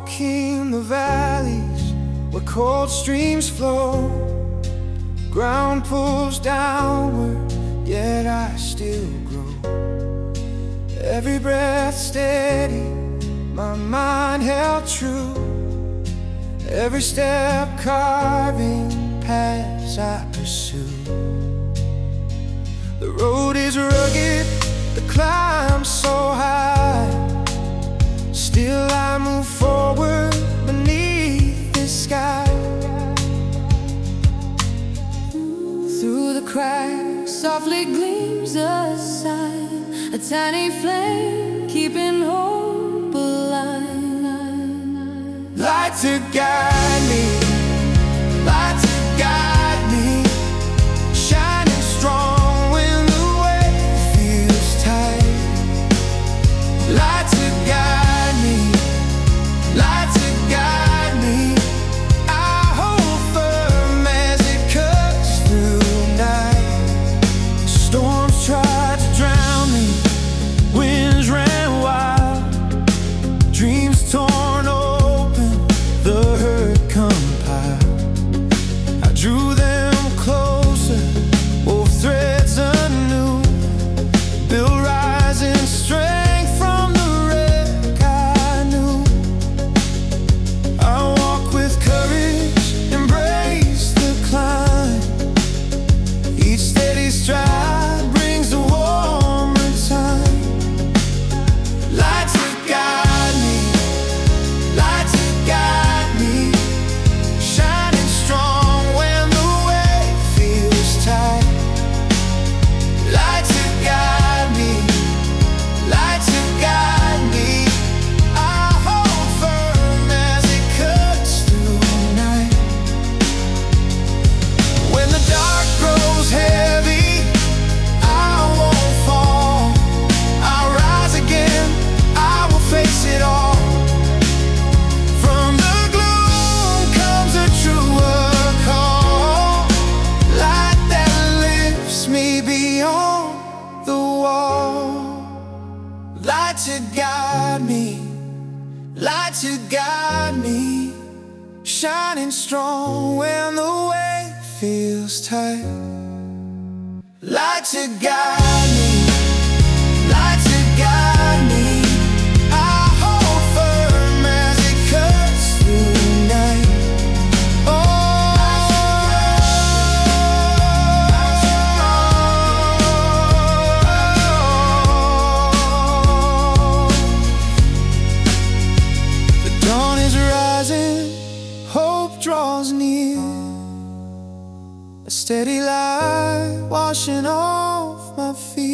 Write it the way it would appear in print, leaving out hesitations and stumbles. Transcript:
walking the valleys where cold streams flow. Ground pulls downward, yet I still grow. Every breath steady, my mind held true. Every step carving paths I pursue. The road is rugged, the climb so high. Still I move forward beneath this sky. Through the cracks softly gleams a sign, a tiny flame keeping hope alive. Light to guide me, light to guide me, shining strong when the way feels tight. Light to guide me, light to guide me. I hold firm as it cuts through night. Storms tried to drown me, winds ran wild, dreams torn open, the hurt compiled. I drew them closer, wove threads anew, built rising strength from the wreck I knew. I walk with courage, embrace the climb. Each steady stride brings a warmer time. Light to guide me, light to guide me, shining strong when the way feels tight. Light to guide me, light to guide me. I hold firm as it cuts through night. When the dark grows heavy, I won't fall. I'll rise again, I will face it all. From the gloom comes a truer call, light that lifts me beyond the wall. Light to guide me, light to guide me, shining strong when the way feels tight. Light to guide me, light to guide me. I hold firm as it cuts through night. The dawn is rising, hope draws near. A steady light washing off my fear.